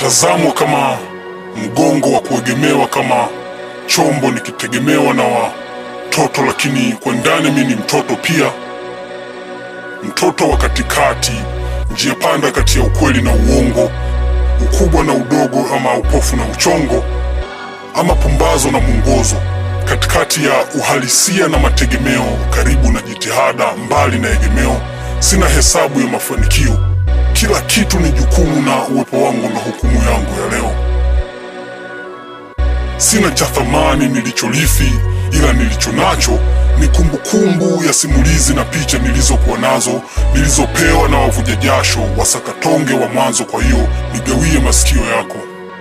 nikitazamwa kama mgongo wa kuegemewa, kama chombo nikitegemewa na watoto, lakini kwa ndani mimi ni mtoto pia. Mtoto wa katikati, njia panda kati ya ukweli na uongo, ukubwa na udogo, ama upofu na uchongo, ama pumbazo na mwongozo, katikati ya uhalisia na mategemeo, karibu na jitihada, mbali na egemeo. Sina hesabu ya mafanikio, kila kitu ni jukumu, na uwepo wangu na hukumu yangu ya leo. Sina cha thamani nilicholifi, ila nilicho nacho ni kumbukumbu ya simulizi na picha nilizokuwa nazo, nilizopewa na wavuja jasho, wasakatonge wa mwanzo. Kwa hiyo nigawie masikio yako.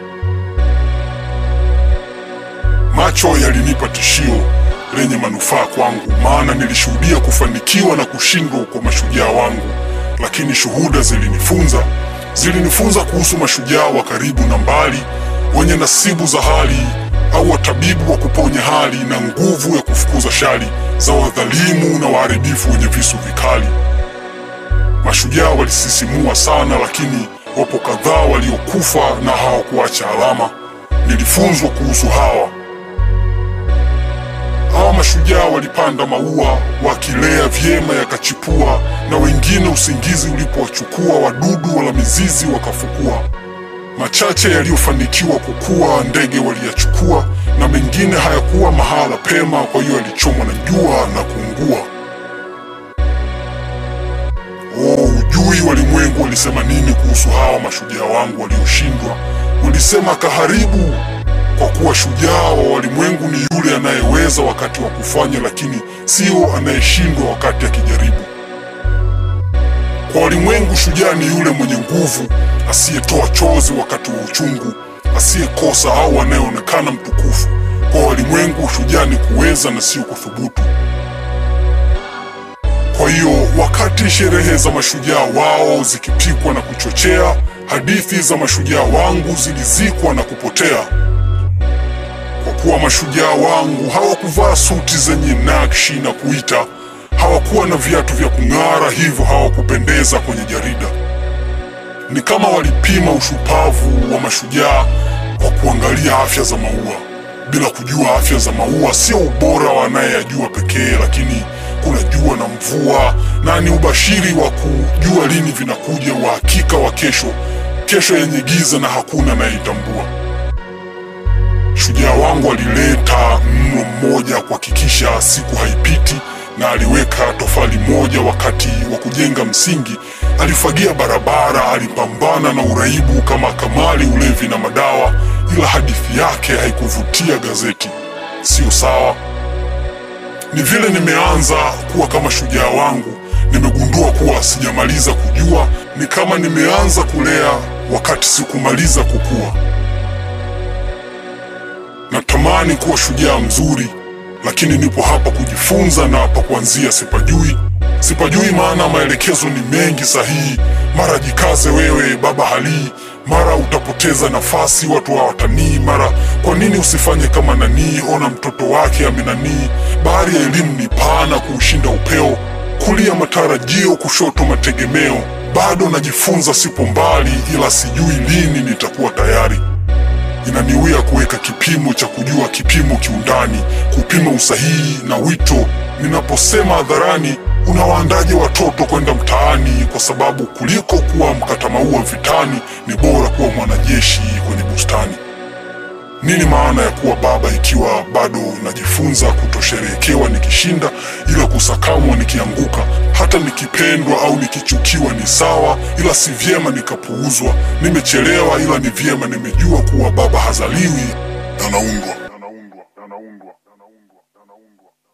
Macho yalinipa tishio lenye manufaa kwangu, maana nilishuhudia kufanikiwa na kushindwa kwa mashujaa wangu. Lakini shuhuda zilinifunza kuhusu mashujaa wa karibu na mbali, wenye nasibu za hali, au watabibu wa kuponya hali, na nguvu ya kufukuza shari za wadhalimu na waharibifu wenye visu vikali. Mashujaa walisisimua sana, lakini wapo kadhaa waliokufa na hawakuacha alama. Nilifunzwa kuhusu hawa mashujaa. Walipanda maua, wakilea vyema yakachipua, na wengine usingizi ulipowachukua, wadudu wala mizizi wakafukua. Machache yaliyofanikiwa kukua, ndege waliyachukua, na mengine hayakuwa mahala pema, kwa hiyo yalichomwa na jua na kuungua. Ujui walimwengu walisema nini kuhusu hawa mashujaa wangu walioshindwa? Walisema kaharibu, kwa kuwa shujaa wa walimwengu ni yule anayeweza wakati wa kufanya, lakini sio anayeshindwa wakati akijaribu. Kwa walimwengu shujaa ni yule mwenye nguvu, asiyetoa chozi wakati wa uchungu, asiyekosa au anayeonekana mtukufu. Kwa walimwengu shujaa ni kuweza na sio kuthubutu. Kwa hiyo wakati sherehe za mashujaa wao zikipikwa na kuchochea, hadithi za mashujaa wangu zilizikwa na kupotea. Kwa kuwa mashujaa wangu hawakuvaa suti zenye nakshi na kuita, hawakuwa na viatu vya kung'ara, hivyo hawakupendeza kwenye jarida. Ni kama walipima ushupavu wa mashujaa kwa kuangalia afya za maua, bila kujua afya za maua sio ubora wa anayeyajua pekee, lakini kuna jua na mvua, na ni ubashiri wa kujua lini vinakuja, uhakika wa kesho yenye giza na hakuna anayeitambua. Shujaa wangu alileta mlo mmoja kuhakikisha siku haipiti, na aliweka tofali moja wakati wa kujenga msingi. Alifagia barabara, alipambana na uraibu kama kamali, ulevi na madawa, ila hadithi yake haikuvutia gazeti. Sio sawa. Ni vile nimeanza kuwa kama shujaa wangu, nimegundua kuwa sijamaliza kujua. Ni kama nimeanza kulea wakati sikumaliza kukua. Natamani kuwa shujaa mzuri, lakini nipo hapa kujifunza, na pa kuanzia sipajui maana maelekezo ni mengi sahihi. Mara jikaze wewe baba halii, mara utapoteza nafasi watu hawatanii, mara kwa nini usifanye kama nani, ona mtoto wake amenanii. Bahari ya elimu ni pana kuushinda upeo, kulia matarajio, kushoto mategemeo. Bado najifunza, sipo mbali, ila sijui lini nitakuwa tayari. Inaniwia kuweka kipimo cha kujua kipimo kiundani, kupima usahihi na wito. Ninaposema hadharani, unawaandaje watoto kwenda mtaani? Kwa sababu kuliko kuwa mkata maua vitani, ni bora kuwa mwanajeshi kwenye bustani. Nini maana ya kuwa baba ikiwa bado najifunza kutosherehekewa nikishinda, ila kusakamwa nikianguka? Hata nikipendwa au nikichukiwa ni sawa, ila si vyema nikapuuzwa. Nimechelewa, ila ni vyema nimejua kuwa baba hazaliwi, anaundwa.